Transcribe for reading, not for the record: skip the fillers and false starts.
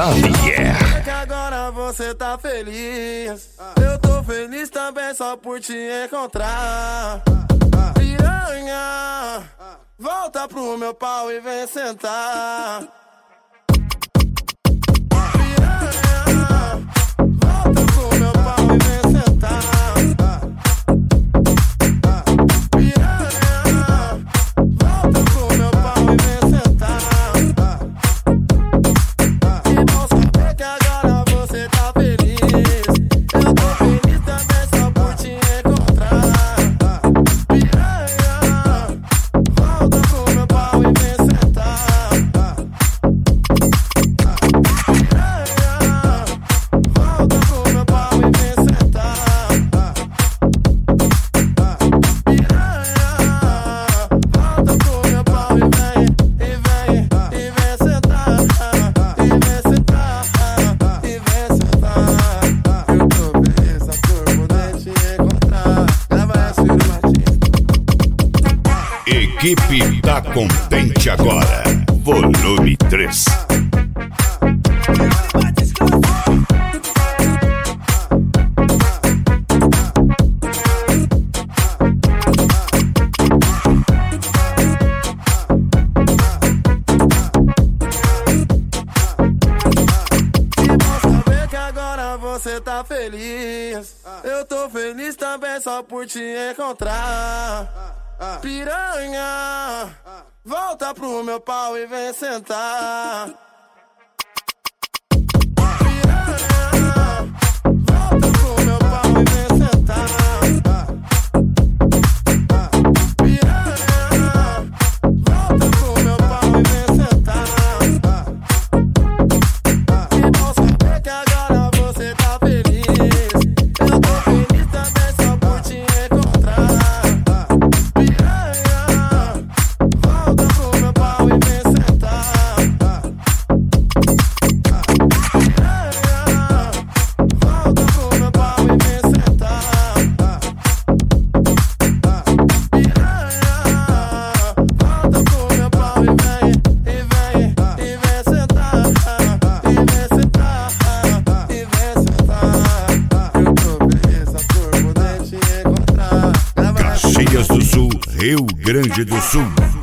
Xavier. Que agora você tá feliz. Eu tô feliz também só por te encontrar. Piranha, volta pro meu pau e vem sentar. Piranha, volta pro meu pau e vem sentar. Piranha, volta pro meu pau e vem sentar. E bom saber que agora você tá feliz. Eu tô feliz também só por te encontrar. Piranha, volta pro meu pau e vem sentar. Piranha, volta pro meu pau e vem sentar. Piranha, volta pro meu pau e vem sentar. E vem sentar, e vem sentar. Eu tô feliz só por poder te encontrar. Grava essa, Yuri Martins. Equipe Tá Contente Agora, volume 3. Que bom saber que agora você tá feliz. Eu tô feliz também só por te encontrar. Piranha, volta pro meu pau e vem sentar. Piranha, volta pro meu pau e vem sentar. Piranha, volta pro meu pau e vem sentar. Que bom saber que agora você tá feliz. Eu tô feliz também só por te encontrar. Piranha, volta pro meu pau e vem sentar. Piranha, volta pro meu pau e vem sentar. Piranha, volta pro meu pau e vem sentar. E vem sentar, e vem sentar. Eu tô feliz só por poder te encontrar. Caxias do Sul, Rio Grande do Sul,